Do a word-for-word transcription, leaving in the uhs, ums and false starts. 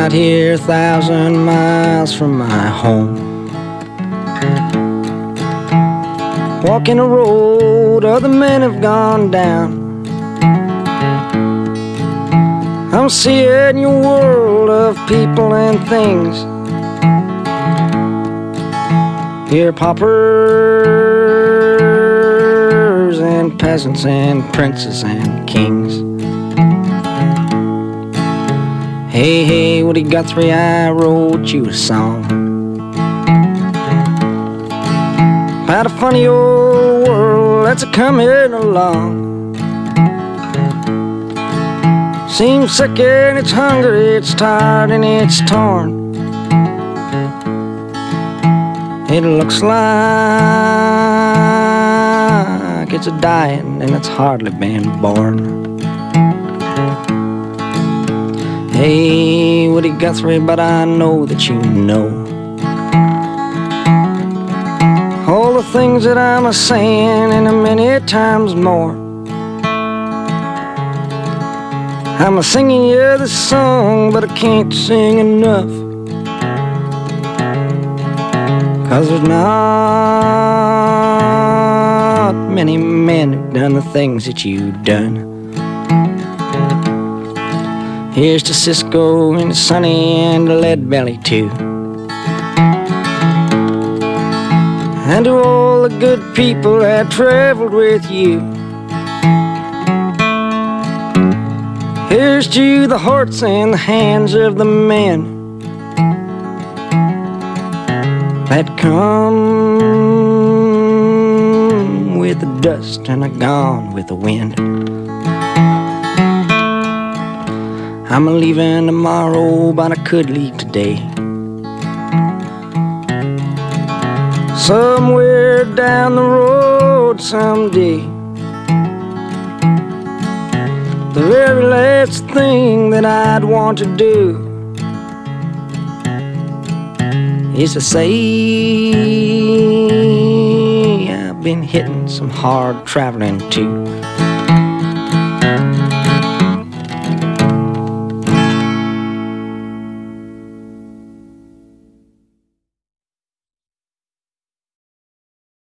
out here a thousand miles from my home, walking a road other men have gone down. I'm seeing your world of people and things. Here paupers and peasants and princes and kings. Hey, hey, Woody Guthrie, I wrote you a song about a funny old world that's a-coming along. Seems sick and it's hungry, it's tired and it's torn. It looks like it's a dying and it's hardly been born. Hey, Woody Guthrie, but I know that you know all the things that I'm a-saying and a many times more. I'm a-singing you this song, but I can't sing enough, 'cause there's not many men who've done the things that you've done. Here's to Cisco and Sonny and Lead Belly too, and to all the good people that traveled with you. Here's to the hearts and the hands of the men that come with the dust and are gone with the wind. I'm a-leaving tomorrow, but I could leave today, somewhere down the road someday. The very last thing that I'd want to do is to say I've been hitting some hard traveling too.